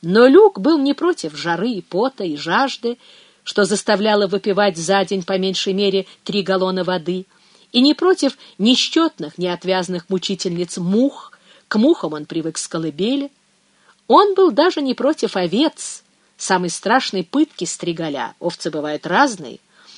Но Люк был не против жары и пота и жажды, что заставляло выпивать за день по меньшей мере 3 галлона воды, и не против несчетных, неотвязных мучительниц мух. К мухам он привык с колыбели. Он был даже не против овец, самой страшной пытки стригаля. Овцы бывают разные.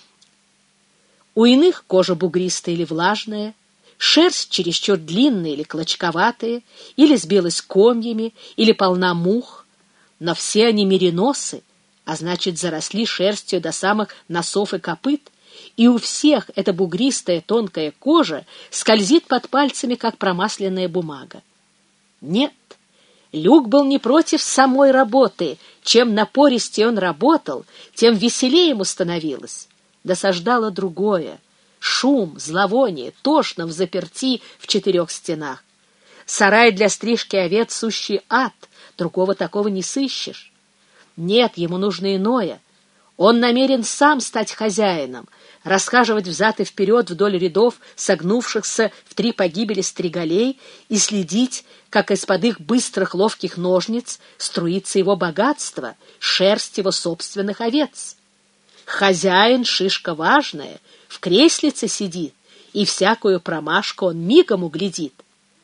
У иных кожа бугристая или влажная, шерсть чересчур длинная или клочковатая, или сбилась комьями, или полна мух. Но все они мериносы, а значит, заросли шерстью до самых носов и копыт, и у всех эта бугристая тонкая кожа скользит под пальцами, как промасленная бумага. Нет, Люк был не против самой работы. Чем напористее он работал, тем веселее ему становилось. Досаждало другое — шум, зловоние, тошно взаперти в 4 стенах. Сарай для стрижки овец — сущий ад, другого такого не сыщешь. Нет, ему нужно иное. Он намерен сам стать хозяином, расхаживать взад и вперед вдоль рядов согнувшихся в 3 погибели стригалей и следить, как из-под их быстрых ловких ножниц струится его богатство, шерсть его собственных овец. Хозяин — шишка важная, в креслице сидит, и всякую промашку он мигом углядит.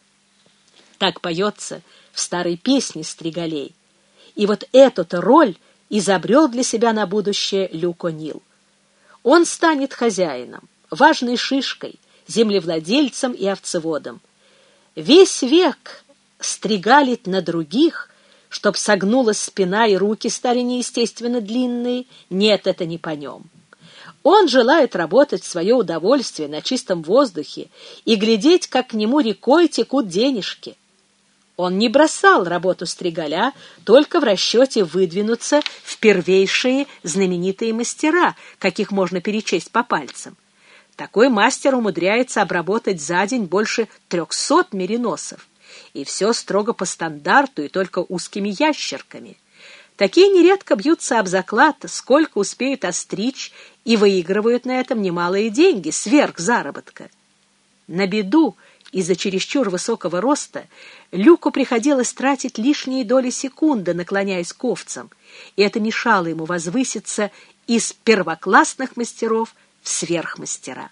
Так поется в старой песне стригалей. И вот эту-то роль изобрел для себя на будущее Люк О'Нил. Он станет хозяином, важной шишкой, землевладельцем и овцеводом. Весь век стригалить на других, чтоб согнулась спина и руки стали неестественно длинные, нет, это не по нем. Он желает работать в свое удовольствие на чистом воздухе и глядеть, как к нему рекой текут денежки. Он не бросал работу стригаля только в расчете выдвинуться в первейшие знаменитые мастера, каких можно перечесть по пальцам. Такой мастер умудряется обработать за день больше 300 мериносов, и все строго по стандарту и только узкими ящерками. Такие нередко бьются об заклад, сколько успеют остричь, и выигрывают на этом немалые деньги, сверх заработка. На беду из-за чересчур высокого роста Люку приходилось тратить лишние доли секунды, наклоняясь к овцам, и это мешало ему возвыситься из первоклассных мастеров в сверхмастера.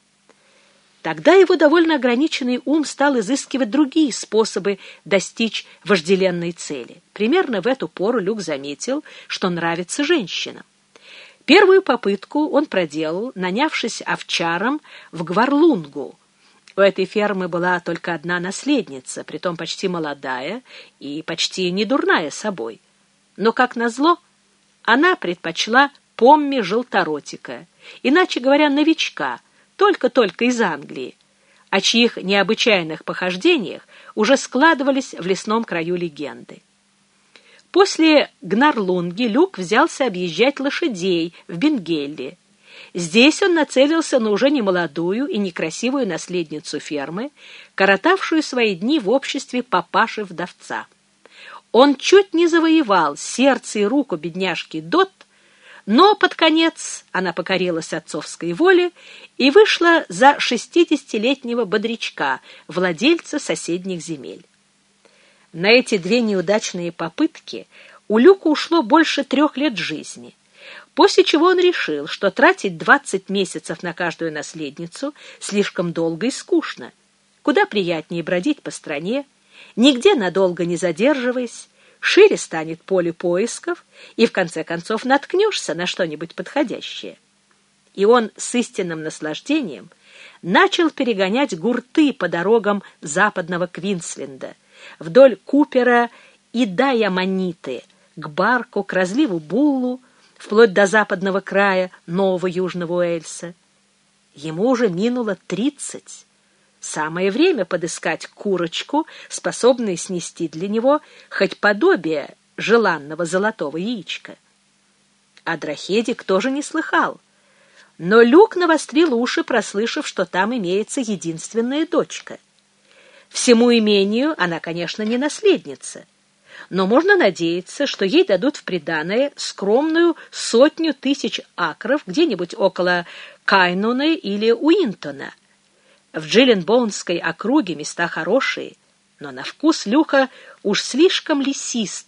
Тогда его довольно ограниченный ум стал изыскивать другие способы достичь вожделенной цели. Примерно в эту пору Люк заметил, что нравится женщинам. Первую попытку он проделал, нанявшись овчаром в Гварлунгу. У этой фермы была только одна наследница, притом почти молодая и почти не дурная собой. Но, как назло, она предпочла Помми Желторотика, иначе говоря, новичка, только-только из Англии, о чьих необычайных похождениях уже складывались в лесном краю легенды. После Гнарлунги Люк взялся объезжать лошадей в Бенгелле. Здесь он нацелился на уже немолодую и некрасивую наследницу фермы, коротавшую свои дни в обществе папаши-вдовца. Он чуть не завоевал сердце и руку бедняжки Дот, но под конец она покорилась отцовской воле и вышла за 60-летнего бодрячка, владельца соседних земель. На эти 2 неудачные попытки у Люка ушло больше 3 лет жизни, после чего он решил, что тратить 20 месяцев на каждую наследницу слишком долго и скучно. Куда приятнее бродить по стране, нигде надолго не задерживаясь, шире станет поле поисков, и в конце концов наткнешься на что-нибудь подходящее. И он с истинным наслаждением начал перегонять гурты по дорогам западного Квинсленда, вдоль Купера и Дайаманиты, к Барку, к разливу Буллу, вплоть до западного края Нового Южного Уэльса. Ему уже минуло 30. Самое время подыскать курочку, способную снести для него хоть подобие желанного золотого яичка. О Драхедик тоже не слыхал, но Люк навострил уши, прослышав, что там имеется единственная дочка. Всему имению она, конечно, не наследница, но можно надеяться, что ей дадут в приданое скромную 100 000 акров где-нибудь около Кайнуна или Уинтона. В Джилленбоунской округе места хорошие, но на вкус Люка уж слишком лесистые,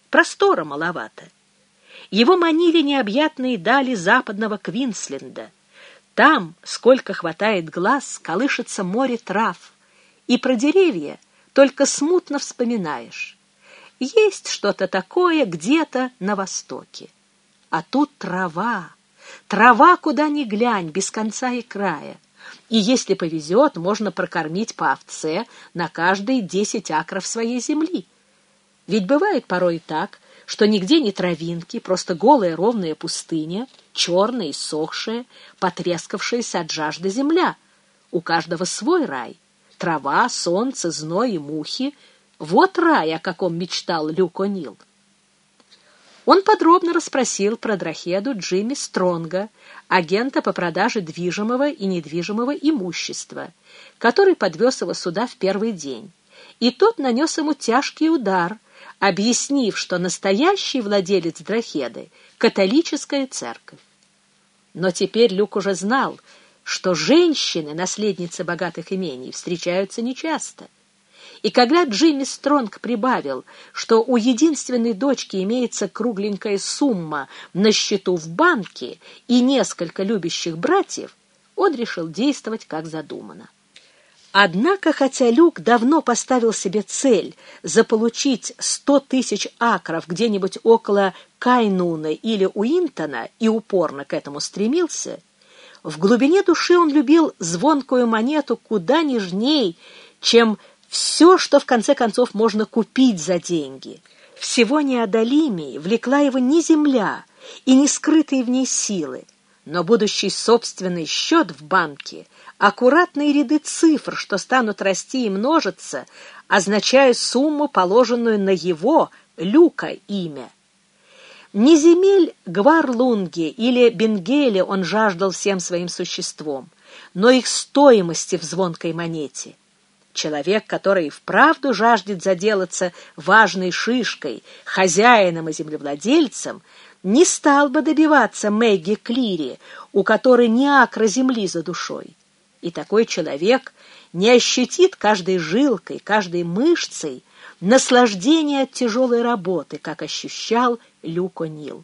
Простора маловато. Его манили необъятные дали западного Квинсленда. Там, сколько хватает глаз, колышется море трав, и про деревья только смутно вспоминаешь. Есть что-то такое где-то на востоке. А тут трава, трава куда ни глянь, без конца и края. И если повезет, можно прокормить по овце на каждые 10 акров своей земли. Ведь бывает порой и так, что нигде не травинки, просто голая ровная пустыня, черная, иссохшая, потрескавшаяся от жажды земля. У каждого свой рай. Трава, солнце, зной и мухи. Вот рай, о каком мечтал Люк О'Нил. Он подробно расспросил про дрохеду Джимми Стронга, агента по продаже движимого и недвижимого имущества, который подвез его сюда в первый день. И тот нанес ему тяжкий удар, объяснив, что настоящий владелец дрохеды — католическая церковь. Но теперь Люк уже знал, что женщины, наследницы богатых имений, встречаются нечасто. И когда Джимми Стронг прибавил, что у единственной дочки имеется кругленькая сумма на счету в банке и несколько любящих братьев, он решил действовать как задумано. Однако, хотя Люк давно поставил себе цель заполучить 100 тысяч акров где-нибудь около Кайнуна или Уинтона и упорно к этому стремился, в глубине души он любил звонкую монету куда нежней, чем все, что в конце концов можно купить за деньги. Всего неодолимей влекла его не земля и не скрытые в ней силы, но будущий собственный счет в банке, аккуратные ряды цифр, что станут расти и множиться, означая сумму, положенную на его, Люка, имя. Не земель Гварлунги или Бенгеля он жаждал всем своим существом, но их стоимости в звонкой монете. Человек, который вправду жаждет заделаться важной шишкой, хозяином и землевладельцем, не стал бы добиваться Мэгги Клири, у которой ни акра земли за душой. И такой человек не ощутит каждой жилкой, каждой мышцей наслаждение от тяжелой работы, как ощущал Люк О'Нил.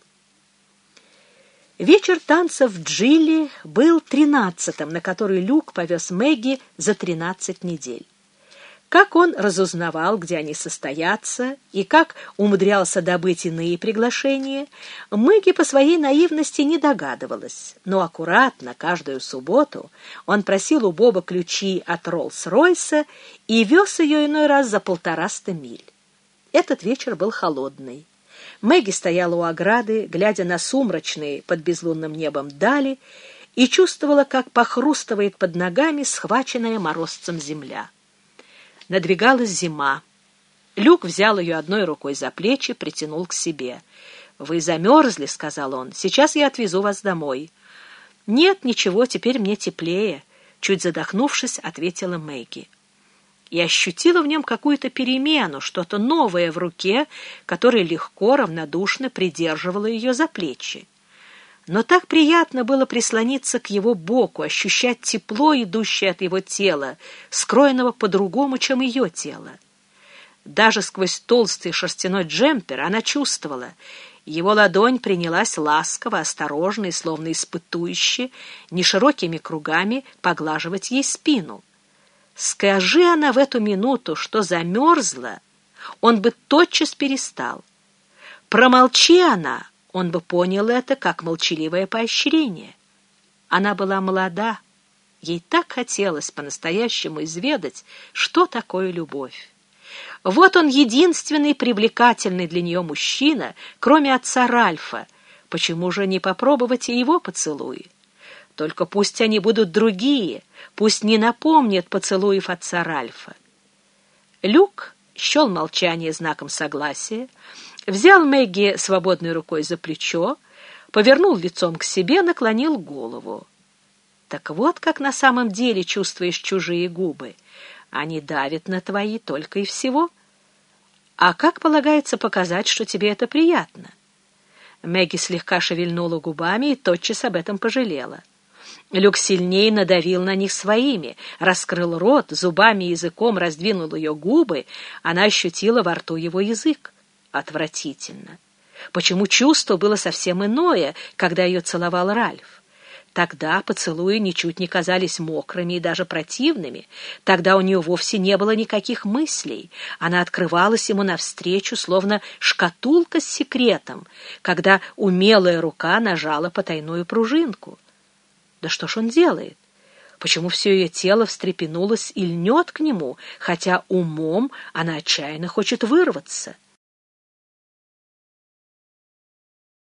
Вечер танцев в Джилли был 13-м, на который Люк повез Мэгги за 13 недель. Как он разузнавал, где они состоятся, и как умудрялся добыть иные приглашения, Мэгги по своей наивности не догадывалась, но аккуратно каждую субботу он просил у Боба ключи от Роллс-Ройса и вез ее иной раз за 150 миль. Этот вечер был холодный. Мэгги стояла у ограды, глядя на сумрачные под безлунным небом дали, и чувствовала, как похрустывает под ногами схваченная морозцем земля. Надвигалась зима. Люк взял ее одной рукой за плечи, притянул к себе. «Вы замерзли», — сказал он. «Сейчас я отвезу вас домой». «Нет, ничего, теперь мне теплее», — чуть задохнувшись, ответила Мэгги. И ощутила в нем какую-то перемену, что-то новое в руке, которое легко, равнодушно придерживало ее за плечи. Но так приятно было прислониться к его боку, ощущать тепло, идущее от его тела, скроенного по-другому, чем ее тело. Даже сквозь толстый шерстяной джемпер она чувствовала, его ладонь принялась ласково, осторожно и словно испытующе, неширокими кругами поглаживать ей спину. Скажи она в эту минуту, что замерзла, он бы тотчас перестал. Промолчи она, он бы понял это как молчаливое поощрение. Она была молода, ей так хотелось по-настоящему изведать, что такое любовь. Вот он единственный привлекательный для нее мужчина, кроме отца Ральфа. Почему же не попробовать и его поцелуи? Только пусть они будут другие, пусть не напомнят поцелуев отца Ральфа. Люк счел молчание знаком согласия, взял Мэгги свободной рукой за плечо, повернул лицом к себе, наклонил голову. Так вот, как на самом деле чувствуешь чужие губы. Они давят на твои только и всего. А как полагается показать, что тебе это приятно? Мэгги слегка шевельнула губами и тотчас об этом пожалела. Люк сильнее надавил на них своими, раскрыл рот, зубами и языком раздвинул ее губы, она ощутила во рту его язык. отвратительно? Почему чувство было совсем иное, когда ее целовал Ральф? Тогда поцелуи ничуть не казались мокрыми и даже противными. Тогда у нее вовсе не было никаких мыслей. Она открывалась ему навстречу, словно шкатулка с секретом, когда умелая рука нажала потайную пружинку. Да что ж он делает? Почему все ее тело встрепенулось и льнет к нему, хотя умом она отчаянно хочет вырваться?